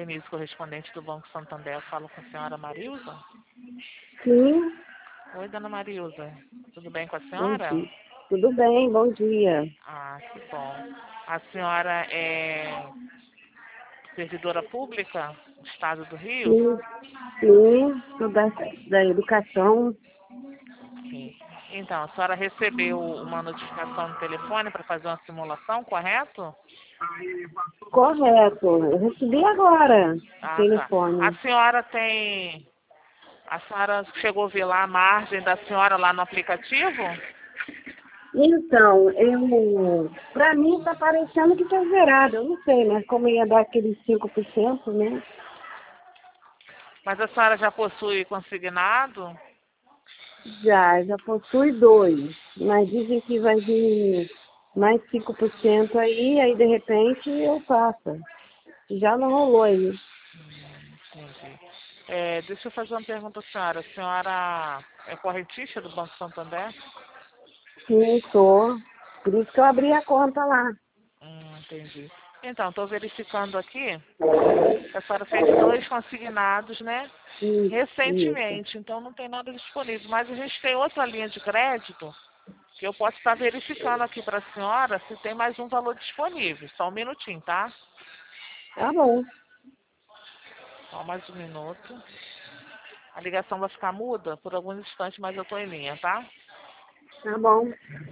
Denise, correspondente do Banco Santander. Eu falo com a senhora Marilza? Sim, Oi, dona Marilza. Tudo bem com a bom senhora? dia. Tudo bem, bom dia. Ah, que bom. A senhora é servidora pública do Estado do Rio? Sim, sim, sou da educação. Sim. Então, a senhora recebeu uma notificação no telefone para fazer uma simulação, correto? Correto, eu recebi agora o Ah, tá. A telefone. senhora tem... A senhora chegou a ver lá a margem da senhora lá no aplicativo? Então, pra mim tá parecendo que tá zerado, eu não sei, mas como ia dar aqueles 5%, né? Mas a senhora já possui consignado? Já possui 2, mas dizem que vai vir mais 5% aí de repente eu faço. Já não rolou aí. Entendi. Deixa eu fazer uma pergunta à senhora. A senhora é correntista do Banco Santander? Sim, sou. Por isso que eu abri a conta lá. Entendi. Então, estou verificando aqui que a senhora fez 2 consignados, né? Isso. Recentemente, então não tem nada disponível. Mas a gente tem outra linha de crédito que eu posso estar verificando aqui para a senhora se tem mais um valor disponível. Só um minutinho, tá? Tá bom. Só mais um minuto. A ligação vai ficar muda por alguns instantes, mas eu estou em linha, tá? Tá bom.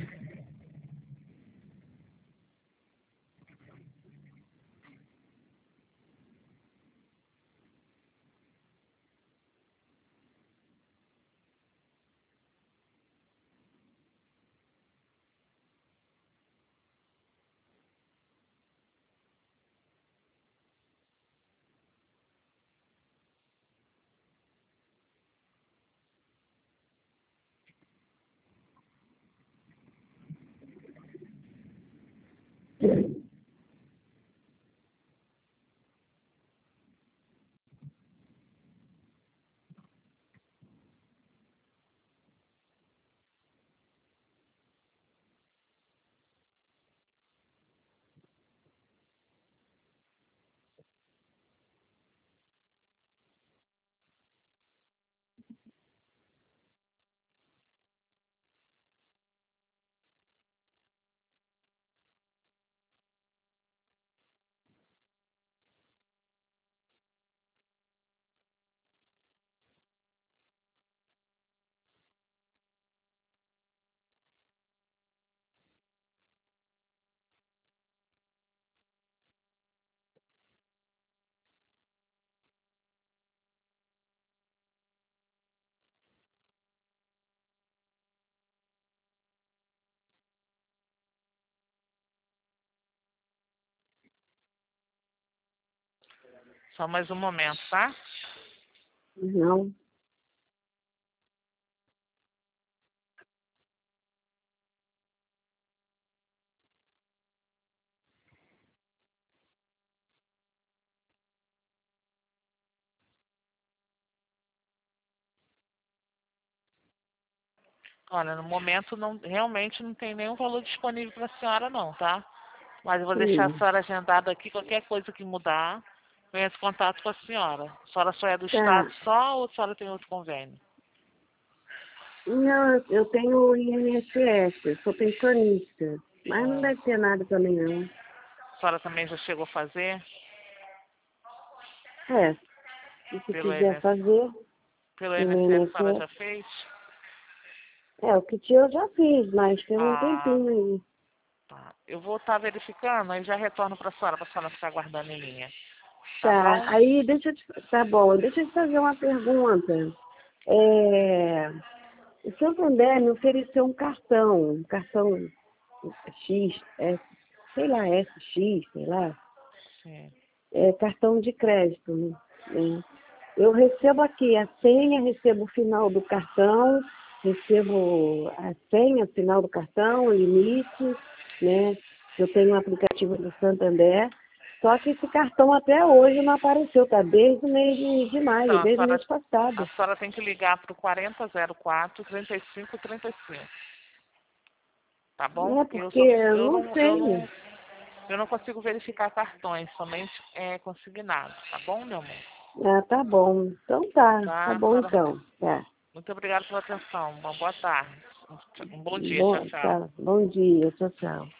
Só mais um momento, tá? Não. Olha, no momento não, realmente não tem nenhum valor disponível para a senhora não, tá? Mas eu vou deixar a Sim. senhora agendada aqui, qualquer coisa que mudar, eu entro em contato com a senhora. A senhora só é do Estado Tá. só ou a senhora tem outro convênio? Não, eu tenho o INSS, eu sou pensionista. Mas não Ah, deve ter nada também, não. a senhora também já chegou a fazer É, e se pelo quiser INSS? fazer Pelo pelo INSS a senhora INSS. já fez? O que tinha eu já fiz, mas tem um Ah, tempinho aí. tá. Eu vou estar verificando e já retorno para a senhora ficar aguardando em linha. Tá Tá, bom? aí tá bom, deixa eu te fazer uma pergunta. O Santander me ofereceu um cartão X, sei lá, SX, sei lá, Sim. cartão de crédito, né? Eu recebo aqui a senha, recebo o final do cartão, recebo a senha, o final do cartão, o limite, né? Eu tenho um aplicativo do Santander, só que esse cartão até hoje não apareceu, tá? Desde o mês de Então, maio, desde o mês a passado. senhora tem que ligar para o 4004-3535. Tá bom? É Porque porque eu não eu não, sei. Eu não consigo verificar cartões, somente consignados, tá bom, meu amor? Ah, tá bom. Então tá Tá, bom senhora. então. Tá. Muito obrigada pela atenção. Uma boa tarde. Um bom dia. Tchau, Bom, tchau. tá. Bom dia, tchau, tchau.